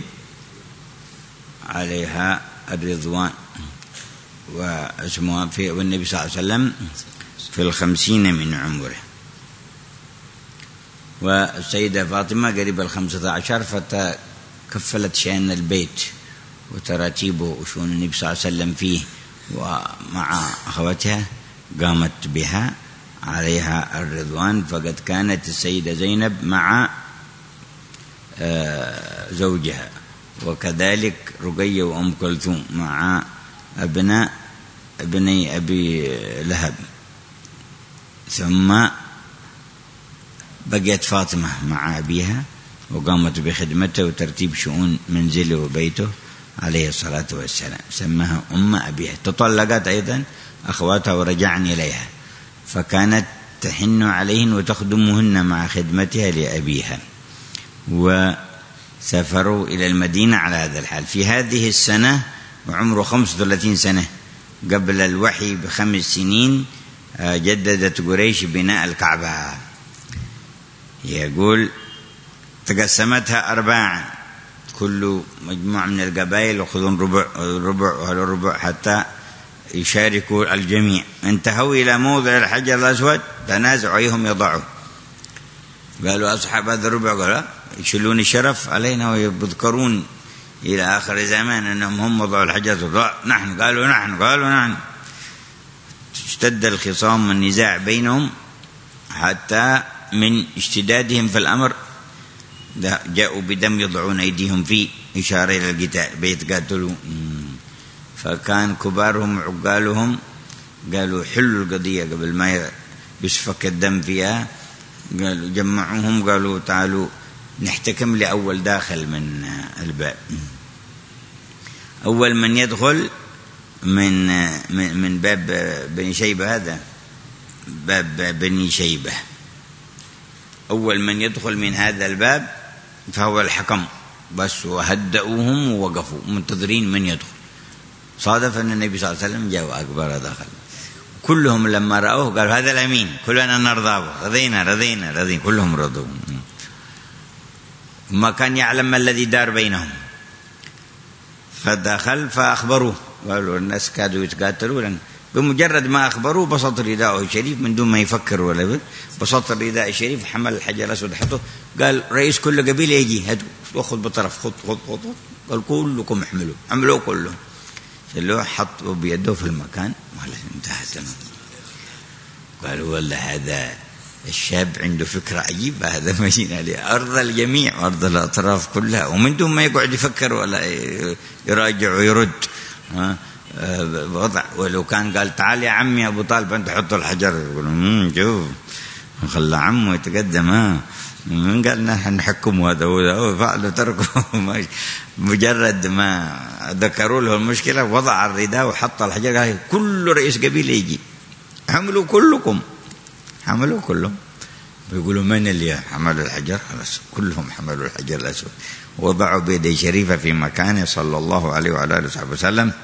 عليها الرضوان، واسمها في والنبي صلى الله عليه وسلم في الخمسين من عمره، والسيدة فاطمة قريبة الخمسة عشر، فتكفلت شأن البيت وتراتيبه وشون النبي صلى الله عليه وسلم فيه، ومع أخوتها قامت بها عليها الرضوان. فقد كانت السيدة زينب مع زوجها، وكذلك رقية وأم كلثوم مع أبناء ابني أبي لهب. ثم بقيت فاطمة مع أبيها وقامت بخدمته وترتيب شؤون منزله وبيته، عليه الصلاة والسلام، سماها أم أبيها. تطلقت أيضا أخواتها ورجعن إليها، فكانت تحن عليهن وتخدمهن مع خدمتها لأبيها، وسافروا إلى المدينة على هذا الحال. في هذه السنة وعمره خمسة وثلاثين سنة قبل الوحي بخمس سنين جددت قريش بناء الكعبة. يقول تقسمتها أرباعا، كل مجموعة من القبائل يأخذون ربع ربع والربع حتى يشاركوا الجميع. انتهوا إلى موضع الحجر الأسود، تنازعوا أيهم يضعوا. قالوا أصحاب هذا الربع قالوا يشيلون الشرف علينا ويذكرون إلى آخر الزمان أنهم هم وضعوا الحجر الأسود. نحن قالوا نحن قالوا نحن. اشتد الخصام والنزاع بينهم حتى من اشتدادهم في الأمر جاءوا بدم يضعون أيديهم فيه إشارة إلى القتال بيتقاتلوا. فكان كبارهم وعقالهم قالوا حلوا القضية قبل ما يسفك الدم فيها. قالوا جمعوهم قالوا تعالوا نحتكم لأول داخل من الباب. أول من يدخل من من باب بني شيبة، هذا باب بني شيبة، أول من يدخل من هذا الباب فهو الحكم بس. وهدأوهم ووقفوا منتظرين من يدخل. صادف أن النبي صلى الله عليه وسلم جاء أكبر دخل. كلهم لما رأوه قالوا هذا الأمين كلنا نرضى، رضينا رضينا رضينا، كلهم رضوا. ما كان يعلم ما الذي دار بينهم. فدخل فأخبروه، قالوا الناس كادوا يتقاتلوا. بمجرد ما أخبروه بسط رداءه الشريف من دون ما يفكر ولا بد، بسط الرداء الشريف، حمل الحجر الأسود حطه. قال رئيس كل قبيلة يجي هاتوا وخذ بطرف، خذ خذ خذ. قال كلكم احملوا، عملوا كلهم. شلوه حطوا بيده في المكان ولا انتهت. قالوا والله هذا الشاب عنده فكرة عجيبة، هذا مجينا لأرض الجميع وأرض الأطراف كلها ومن دون ما يقعد يفكر ولا يراجع ويرد. وضع. ولو كان قال تعال يا عمي أبو طالب أنت حط الحجر، يقولون شوف خلى عمه يتقدم. ها من قال نحن نحكم هذا هو فعلوا تركوا. مجرد ما ذكروا له المشكلة وضع الرداء وحط الحجر. قال كل رئيس قبيلة يجي، حملوا كلكم، حملوا كلهم. بيقولوا من اللي حمل الحجر؟ خلاص كلهم حملوا الحجر الأسود وضعوا بيدي شريفة في مكانه صلى الله عليه وعلى آله وصحبه وسلم.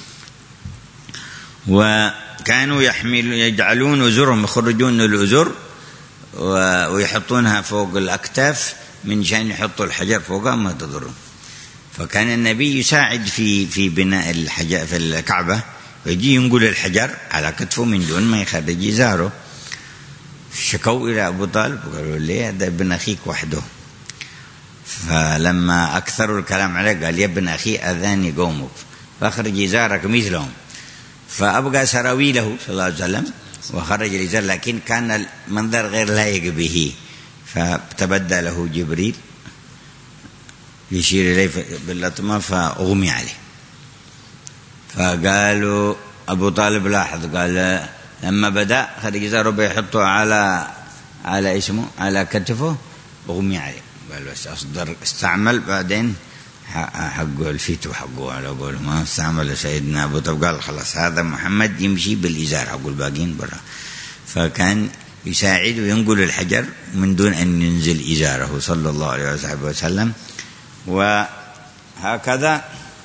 وكانوا يحملون يجعلون أزرهم، يخرجون الأزر ويحطونها فوق الأكتاف من شان يحطوا الحجر فوقها ما تضرهم. فكان النبي يساعد في في بناء الحجر في الكعبة، ويجي ينقل الحجر على كتفه من دون ما يخرج إزاره. شكوا إلى أبو طالب وقالوا ليه هذا ابن أخيك وحده. فلما أكثروا الكلام عليه قال يا ابن أخي أذاني قومك فأخرج إزارك مثلهم. فأبقى سراويله صلى الله عليه وسلم وخرج الإزار، لكن كان المنظر غير لائق به. فتبدى له جبريل يشير إليه باللطمة فأغمي عليه. فقالوا أبو طالب لاحظ، قال لما بدأ خرج إزاره بيحطه على على اسمه على كتفه أغمي عليه. قال بس أصدر استعمل بعدين حقه الفيتو حقه على قوله ما استعمل سيدنا أبو طالب. قال خلاص هذا محمد يمشي بالإزار حقه الباقين برا. فكان يساعد وينقل الحجر من دون أن ينزل إزاره صلى الله عليه وسلم. وهكذا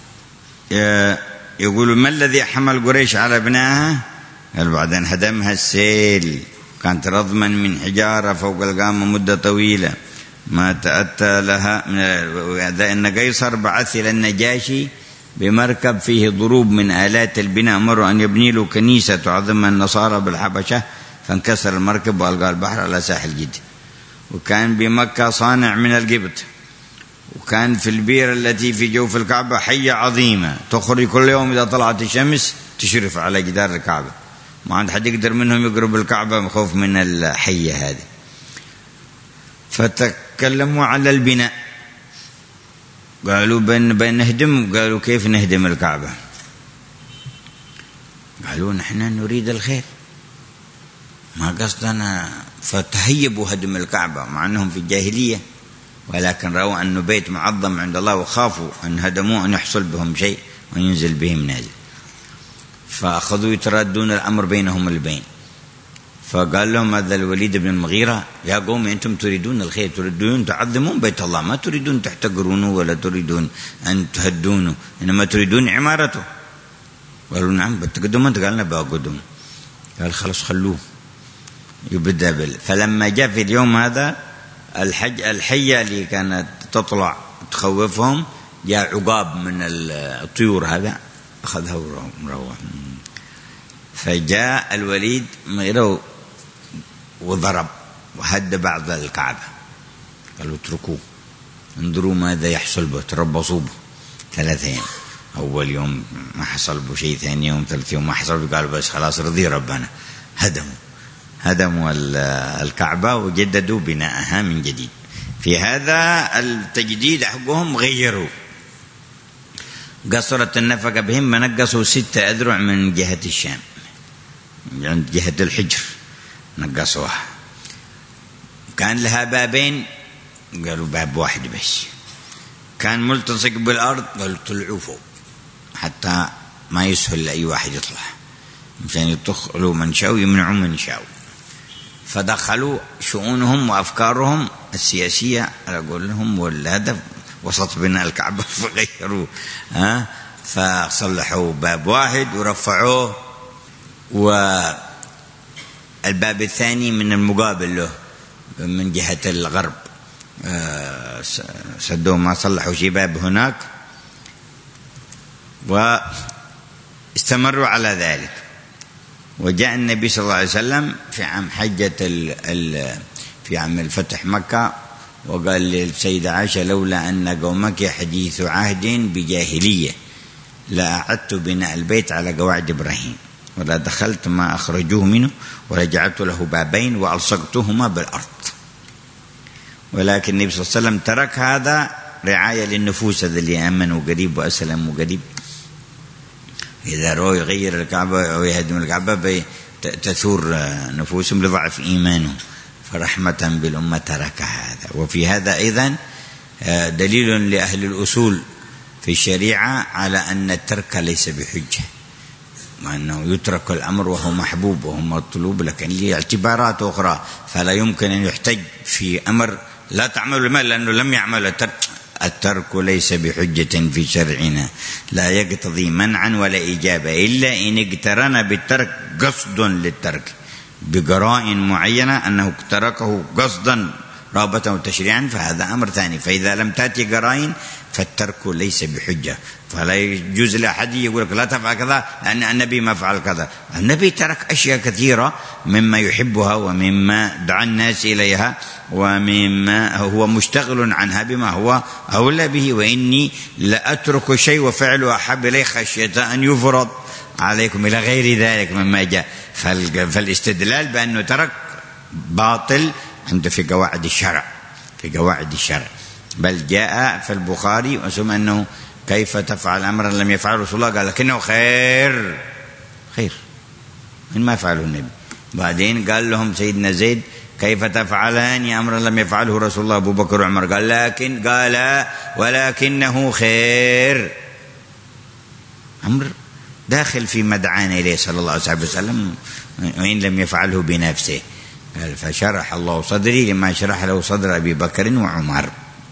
يقول ما الذي حمل قريش على بنائها؟ قال بعدين هدمها السيل، كانت رضما من حجارة فوق القامة مدة طويلة ما تأتى لها. أن قيصر بعث إلى النجاشي بمركب فيه ضروب من آلات البناء، مروا أن يبني له كنيسة تعظمها النصارى بالحبشة، فانكسر المركب وألقى البحر على ساحل جدة. وكان بمكة صانع من القبط، وكان في البير التي في جوف الكعبة حية عظيمة تخرج كل يوم إذا طلعت الشمس تشرف على جدار الكعبة، ما عند حد يقدر منهم يقرب الكعبة مخوف من الحية هذه. فتكلموا على البناء، قالوا بن بنهدم. قالوا كيف نهدم الكعبة؟ قالوا نحن نريد الخير ما قصدنا. فتهيبوا هدم الكعبة مع أنهم في الجاهلية ولكن رأوا أنه بيت معظم عند الله وخافوا أن هدموه أن يحصل بهم شيء وينزل بهم نازل، فأخذوا يتردون الأمر بينهم البين. فقال لهم هذا الوليد بن المغيرة: يا قوم أنتم تريدون الخير، تريدون تعظمون بيت الله، ما تريدون تحتقرونه ولا تريدون أن تهدونه، إنما تريدون عمارته. قالوا: نعم بتقدم أنت؟ قالنا بقدم. قال: خلاص خلوه يبدأ بال. فلما جاء في اليوم هذا الحج الحية اللي كانت تطلع تخوفهم، جاء عقاب من الطيور هذا أخذها وروح. فجاء الوليد مغيرة وضرب وهد بعض الكعبة. قالوا: اتركوه انظروا ماذا يحصل به، تربصوا به ثلاثة أيام. أول يوم ما حصل به شيء، ثاني يوم ثالث يوم ما حصل به، قالوا بس خلاص رضي ربنا. هدموا هدموا الكعبة وجددوا بناءها من جديد. في هذا التجديد حقهم غيروا، قصرت النفقة بهم، نقصوا ستة أذرع من جهة الشام، عند جهة الحجر نقصوها. كان لها بابين، قالوا باب واحد بس. كان ملتصق بالأرض، قالوا طلعوا فوق حتى ما يسهل لأي واحد يطلع، مشان يدخلوا من شاءوا يمنعوا من شاءوا. فدخلوا شؤونهم وأفكارهم السياسية على قولهم والهدف وسط بناء الكعبة، فغيروا ها فصلحوا باب واحد ورفعوه، والباب الثاني من المقابل له من جهة الغرب سدوا، ما صلحوا شي باب هناك، واستمروا على ذلك. وجاء النبي صلى الله عليه وسلم في عام حجة ال ال في عام الفتح مكة، وقال للسيدة عائشة: لولا أن قومك حديث عهد بجاهلية لأعدت بناء البيت على قواعد إبراهيم، ولا دخلت ما أخرجوه منه، ولا جعلت له بابين وألصقتهما بالأرض. ولكن النبي صلى الله عليه وسلم ترك هذا رعاية للنفوس اللي آمنوا قريب وأسلموا قريب. إذا رأوا يغير الكعبة أو يهدم الكعبة تثور نفوسهم لضعف إيمانهم، فرحمة بالأمة ترك هذا. وفي هذا أيضا دليل لأهل الأصول في الشريعة على أن الترك ليس بحجة، وأنه يترك الأمر وهو محبوب وهو مطلوب، لكن لاعتبارات أخرى، فلا يمكن أن يحتج في أمر لا تعمل المال لأنه لم يعمل. الترك الترك ليس بحجة في شرعنا، لا يقتضي منعا ولا إجابة، إلا إن اقترن بالترك قصد للترك بقرائن معينة أنه تركه قصدا رغبة وتشريعا، فهذا أمر ثاني. فإذا لم تأتي قرائن فالترك ليس بحجة، فلا يجوز لأحد يقول لك لا تفعل كذا لأن النبي ما فعل كذا. النبي ترك أشياء كثيرة مما يحبها ومما دعا الناس إليها ومما هو مشتغل عنها بما هو أولى به. وإني لأترك شيء وفعله أحب إلي خشية أن يفرض عليكم إلى غير ذلك مما جاء. فالاستدلال بأنه ترك باطل عند في قواعد الشرع، في قواعد الشرع. بل جاء في البخاري وسمع أنه كيف تفعل أمرا لم يفعله رسول الله، قال لكنه خير خير من ما فعله النبي. بعدين قال لهم سيدنا زيد: كيف تفعلان أمرا لم يفعله رسول الله؟ أبو بكر وعمر قال لكن قال ولكنه خير، أمر داخل في مدعانا إليه صلى الله عليه وسلم، وإن لم يفعله بنفسه. قال: فشرح الله صدري لما شرح له صدر أبي بكر وعمر.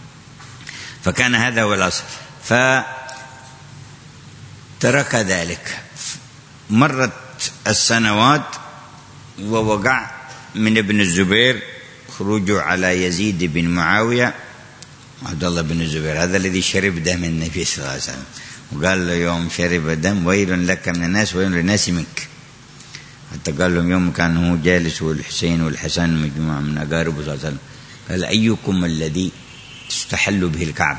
فكان هذا هو الأصل، فترك ذلك. مرت السنوات ووقع من ابن الزبير خروجه على يزيد بن معاوية عبد الله بن الزبير، هذا الذي شرب دم النبي صلى الله عليه وسلم، وقال له: يوم شرب دم ويل لك من الناس ويل للناس منك. حتى قال لهم يوم كان هو جالس والحسين والحسن مجموعة من أقاربه صلى الله عليه وسلم، قال: أيكم الذي تستحل به الكعبة؟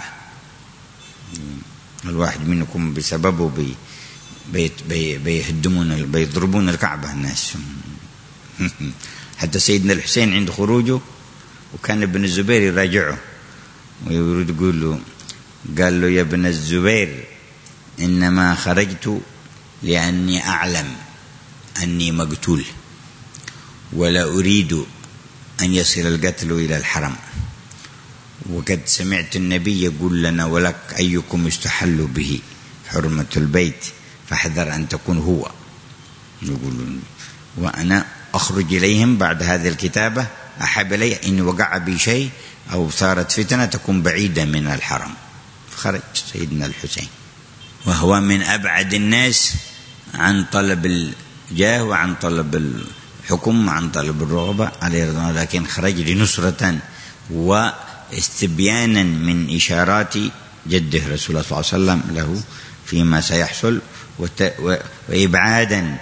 الواحد منكم بسببه بي بيت بي بيهدمون بيضربون الكعبة الناس. حتى سيدنا الحسين عند خروجه وكان ابن الزبير يراجعه ويريد يقول له، قال له: يا ابن الزبير إنما خرجت لأني أعلم أني مقتول ولا أريد أن يصل القتل إلى الحرم، وقد سمعت النبي يقول لنا ولك أيكم يستحل به حرمة البيت فاحذر أن تكون هو. يقول وأنا أخرج إليهم بعد هذه الكتابة أحب إلي إن وقع بي شيء أو صارت فتنة تكون بعيدة من الحرم. فخرج سيدنا الحسين وهو من أبعد الناس عن طلب الجاه وعن طلب الحكم وعن طلب الرغبة عليه رضوان الله، لكن خرج لنصرة واستبيانا من إشارات جده رسول الله صلى الله عليه وسلم له فيما سيحصل، وإبعادا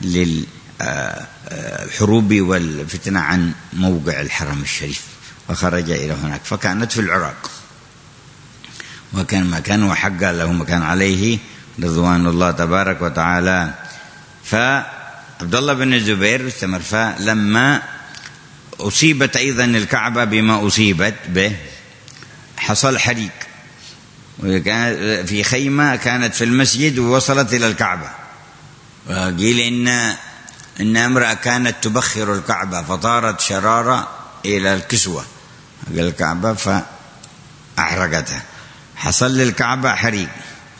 للحروب والفتنة عن موقع الحرم الشريف، وخرج إلى هناك. فكانت في العراق، وكان مكان وحق له مكان عليه رضوان الله تبارك وتعالى. فعبد الله بن الزبير استمر. فلما أصيبت أيضا الكعبة بما أصيبت به حصل حريق، وكان في خيمة كانت في المسجد ووصلت إلى الكعبة، وقيل إن إن امرأة كانت تبخر الكعبة فطارت شرارة إلى الكسوة الكعبة فأحرقتها. حصل للكعبة حريق،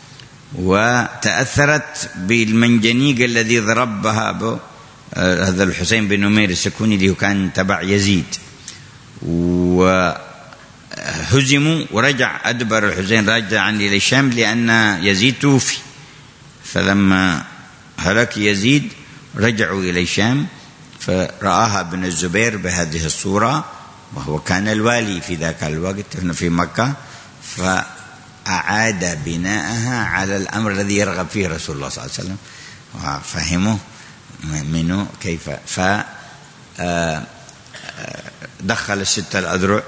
وتأثرت بالمنجنيق الذي ضرب بها هذا الحسين بن نمير السكوني اللي كان تبع يزيد، وهزموا ورجع أدبر الحسين راجعا إلى الشام لأن يزيد توفي. فلما هلك يزيد رجعوا إلى الشام، فرآها ابن الزبير بهذه الصورة، وهو كان الوالي في ذاك الوقت في مكة، فأعاد بناءها على الأمر الذي يرغب فيه رسول الله صلى الله عليه وسلم، وفهمه منه كيف. فدخل الستة الأذرع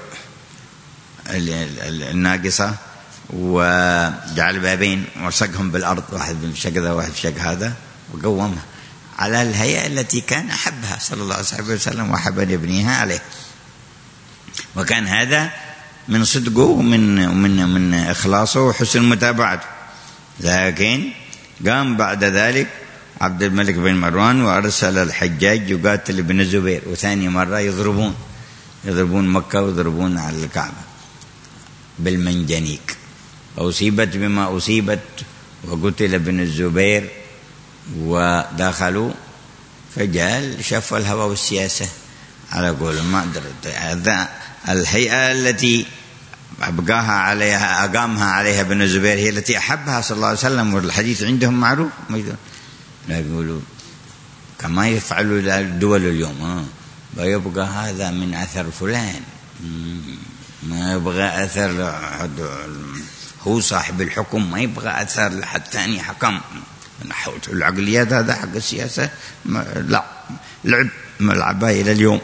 الناقصة وجعل بابين وصقهم بالأرض، واحد في شق ذا واحد في شق هذا، وقومها على الهيئة التي كان أحبها صلى الله عليه وسلم وأحب أن يبنيها عليه. وكان هذا من صدقه ومن من من إخلاصه وحسن متابعته. لكن قام بعد ذلك عبد الملك بن مروان وأرسل الحجاج يقاتل ابن الزبير، وثاني مرة يضربون يضربون مكة ويضربون على الكعبة بالمنجنيق، وأصيبت بما أصيبت وقتل ابن الزبير ودخلوا. فجاء شافوا الهوى والسياسة على قول ما درت. هذا الهيئة التي أبقاها عليها أقامها عليها ابن الزبير هي التي أحبها صلى الله عليه وسلم، والحديث عندهم معروف. لا يقولوا كما يفعل الدول اليوم، ويبقى هذا من أثر فلان، ما يبغى أثر هو صاحب الحكم، ما يبغى أثر لحد ثاني حكم. العقليات هذا حق السياسة لا لعب ملعبها إلى اليوم.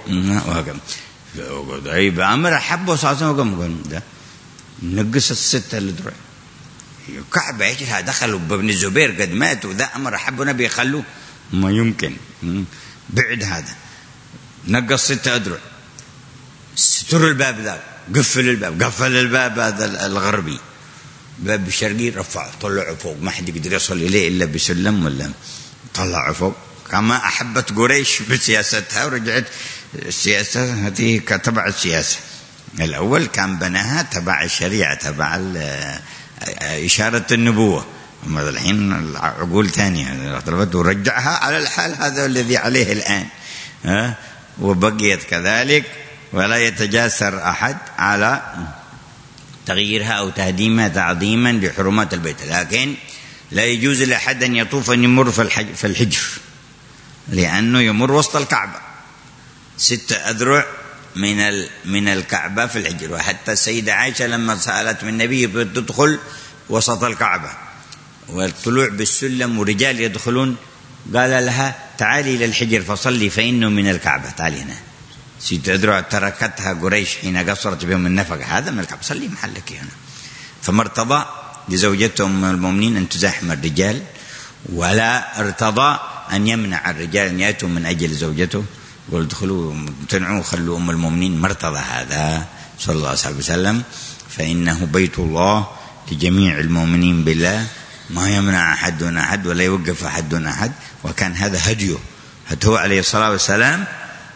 يبقى أمر أحبه صلى الله عليه وسلم ده نقص الستة الذرع كعبة يجيها دخلوا بابن الزبير قد ماتوا، ذا أمر أحبه نبي يخلوه ما يمكن بعد هذا. نقص ستة أذرع، ستر الباب ذا، قفل الباب قفل الباب هذا الغربي، باب الشرقي رفع طلعوا فوق، ما حد يقدر يصل إليه إلا بسلم ولا طلعوا فوق. كما أحبت قريش بسياستها ورجعت السياسة هذه تبع السياسة. الأول كان بناها تبع الشريعة تبع إشارة النبوة، أما الحين العقول ثانية ورجعها على الحال هذا الذي عليه الآن، وبقيت كذلك، ولا يتجاسر أحد على تغييرها أو تهديمها تعظيما لحرمات البيت. لكن لا يجوز لأحد أن يطوف أن يمر في الحجر، لأنه يمر وسط الكعبة، ستة أذرع من من الكعبة في الحجر. وحتى السيدة عائشة لما سألت من النبي تدخل وسط الكعبة والطلوع بالسلم ورجال يدخلون، قال لها تعالي إلى الحجر فصلي فإنه من الكعبة، تعالي هنا. ستة أذرع تركتها قريش حين قصرت بهم النفقة، هذا من الكعبة، صلي محلك هنا. فما ارتضى لزوجته أم المؤمنين أن تزاحم الرجال، ولا ارتضى أن يمنع الرجال أن يأتوا من أجل زوجته، قل ادخلوا امتنعوا خلوا أم المؤمنين. مرتضى هذا صلى الله عليه وسلم، فإنه بيت الله لجميع المؤمنين بالله، ما يمنع أحد دون أحد ولا يوقف أحد دون أحد. وكان هذا هديه، هديه عليه الصلاة والسلام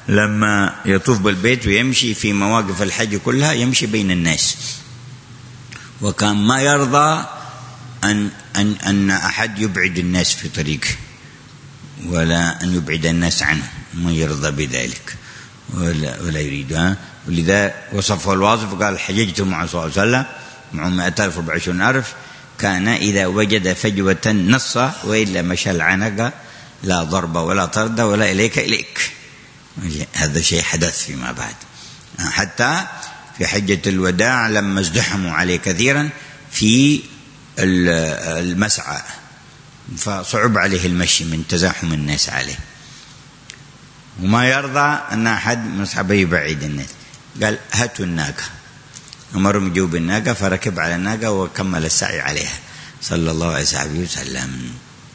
لما يطوف بالبيت ويمشي في مواقف الحج كلها يمشي بين الناس، وكان ما يرضى أن, أن, أن أحد يبعد الناس في طريقه ولا أن يبعد الناس عنه، ما يرضى بذلك ولا, ولا يريد. ولذا وصفه الواصف قال: حججت مع صلى الله عليه وسلم مع مئة ألف وأربعة وعشرين ألف، كان إذا وجد فجوة نص، وإلا مشى العنق، لا ضرب ولا طرد ولا إليك إليك. هذا شيء حدث فيما بعد، حتى في حجة الوداع لما ازدحموا عليه كثيرا في المسعى فصعب عليه المشي من تزاحم الناس عليه، وما يرضى أن أحد من أصحابه يبعد الناس. قال: هاتوا الناقة. أمرهم يجوا بالناقة، فركب على الناقة وكمل السعي عليها صلى الله عليه وسلم.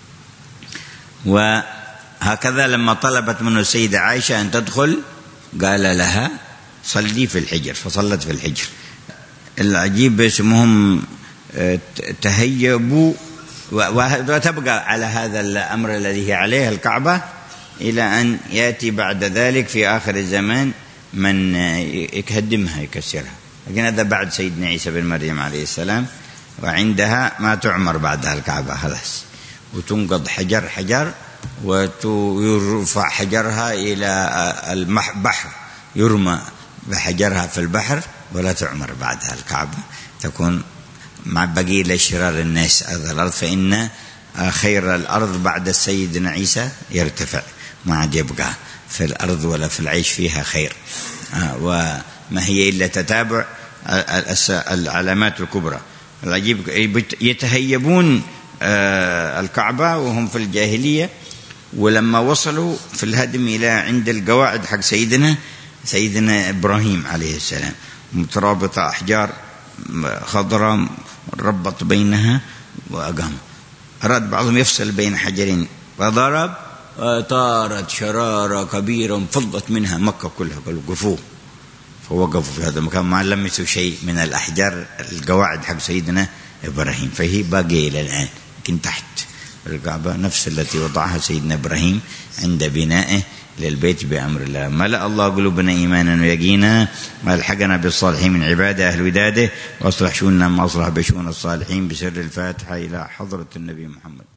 وهكذا لما طلبت منه السيدة عائشة أن تدخل قال لها: صلي في الحجر، فصلت في الحجر. العجيب اسمهم تهيبوا، وتبقى على هذا الأمر الذي هي عليه الكعبة إلى أن يأتي بعد ذلك في آخر الزمان من يهدمها يكسرها. لكن هذا بعد سيدنا عيسى بن مريم عليه السلام، وعندها ما تعمر بعدها الكعبة خلاص، وتنقض حجر حجر ويرفع حجرها إلى البحر، يرمى بحجرها في البحر ولا تعمر بعدها الكعبة، تكون مع بقية لشرار الناس هذا الأرض، فإن خير الأرض بعد سيدنا عيسى يرتفع، ما عاد يبقى في الأرض ولا في العيش فيها خير، وما هي إلا تتابع العلامات الكبرى. العجيب يتهيبون الكعبة وهم في الجاهلية، ولما وصلوا في الهدم إلى عند القواعد حق سيدنا سيدنا إبراهيم عليه السلام مترابطة أحجار خضراء ربط بينها وأقام، أراد بعضهم يفصل بين حجرين فضرب، طارت شرارة كبيرة انفضت منها مكة كلها، قالوا قفوا، فوقفوا في هذا المكان ما لمسوا شيء من الأحجار القواعد حق سيدنا إبراهيم، فهي باقية إلى الآن، لكن تحت الكعبة نفس التي وضعها سيدنا إبراهيم عند بنائه للبيت بأمر الله. ملأ الله قلوبنا إيمانا ويقينا، والحقنا بالصالحين من عباده أهل وداده، وأصلح شؤوننا ما أصلح بشؤون الصالحين، بسر الفاتحة إلى حضرة النبي محمد.